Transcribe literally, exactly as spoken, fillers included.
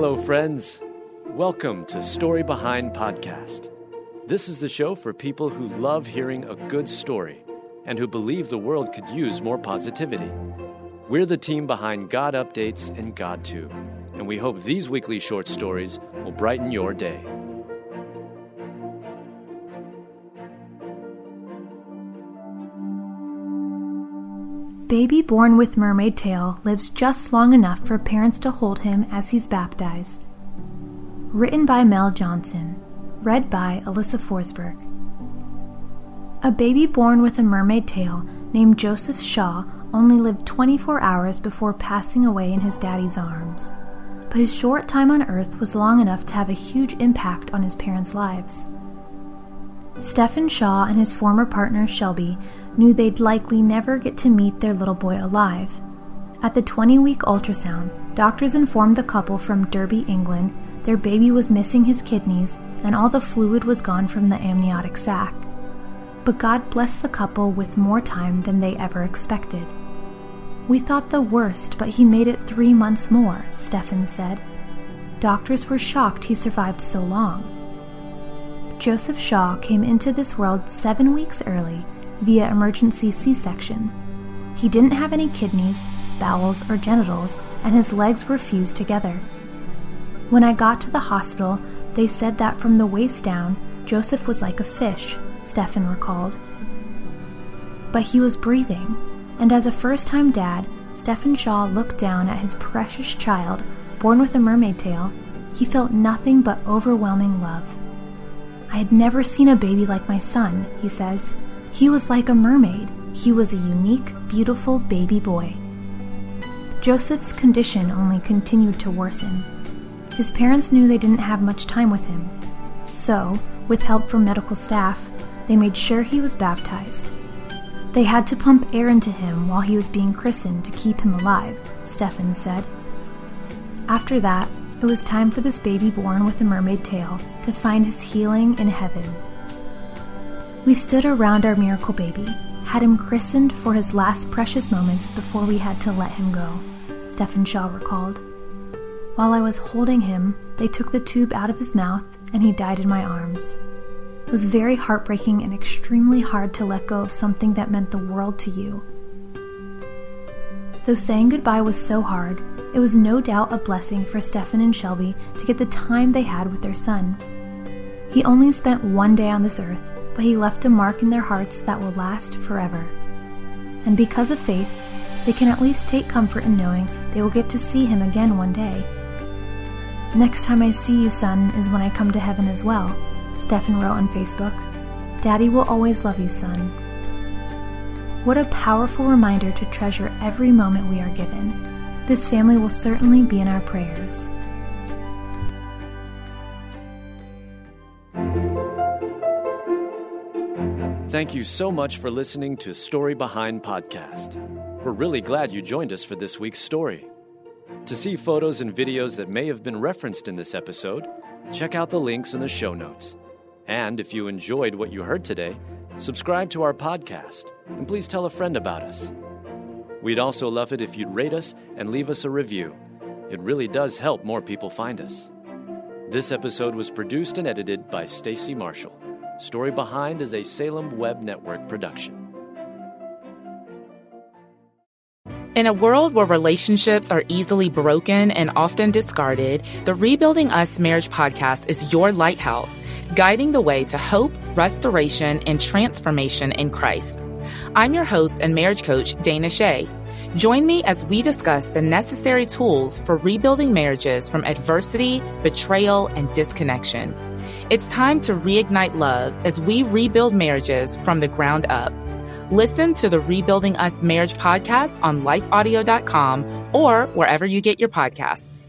Hello, friends. Welcome to Story Behind Podcast. This is the show for people who love hearing a good story and who believe the world could use more positivity. We're the team behind God Updates and GodTube, and we hope these weekly short stories will brighten your day. Baby born with mermaid tail lives just long enough for parents to hold him as he's baptized. Written by Mel Johnson. Read by Alyssa Forsberg. A baby born with a mermaid tail named Joseph Shaw only lived twenty-four hours before passing away in his daddy's arms. But his short time on Earth was long enough to have a huge impact on his parents' lives. Stephen Shaw and his former partner Shelby knew they'd likely never get to meet their little boy alive. At the twenty-week ultrasound, doctors informed the couple from Derby, England, their baby was missing his kidneys and all the fluid was gone from the amniotic sac. But God blessed the couple with more time than they ever expected. "We thought the worst, but he made it three months more," Stephen said. Doctors were shocked he survived so long. Joseph Shaw came into this world seven weeks early via emergency C-section. He didn't have any kidneys, bowels, or genitals, and his legs were fused together. When I got to the hospital, they said that from the waist down, Joseph was like a fish, Stephen recalled. But he was breathing, and as a first-time dad, Stephen Shaw looked down at his precious child, born with a mermaid tail. He felt nothing but overwhelming love. "I had never seen a baby like my son," he says. "He was like a mermaid. He was a unique, beautiful baby boy." Joseph's condition only continued to worsen. His parents knew they didn't have much time with him. So, with help from medical staff, they made sure he was baptized. They had to pump air into him while he was being christened to keep him alive, Stephen said. After that, it was time for this baby born with a mermaid tail to find his healing in heaven. "We stood around our miracle baby, had him christened for his last precious moments before we had to let him go," Stephen Shaw recalled. "While I was holding him, they took the tube out of his mouth and he died in my arms. It was very heartbreaking and extremely hard to let go of something that meant the world to you." Though saying goodbye was so hard, it was no doubt a blessing for Stephen and Shelby to get the time they had with their son. He only spent one day on this earth, but he left a mark in their hearts that will last forever. And because of faith, they can at least take comfort in knowing they will get to see him again one day. "Next time I see you, son, is when I come to heaven as well," Stephen wrote on Facebook. "Daddy will always love you, son." What a powerful reminder to treasure every moment we are given. This family will certainly be in our prayers. Thank you so much for listening to Story Behind Podcast. We're really glad you joined us for this week's story. To see photos and videos that may have been referenced in this episode, check out the links in the show notes. And if you enjoyed what you heard today, subscribe to our podcast, and please tell a friend about us. We'd also love it if you'd rate us and leave us a review. It really does help more people find us. This episode was produced and edited by Stacy Marshall. Story Behind is a Salem Web Network production. In a world where relationships are easily broken and often discarded, the Rebuilding Us Marriage Podcast is your lighthouse, guiding the way to hope, restoration, and transformation in Christ. I'm your host and marriage coach, Dana Shea. Join me as we discuss the necessary tools for rebuilding marriages from adversity, betrayal, and disconnection. It's time to reignite love as we rebuild marriages from the ground up. Listen to the Rebuilding Us Marriage Podcast on life audio dot com or wherever you get your podcasts.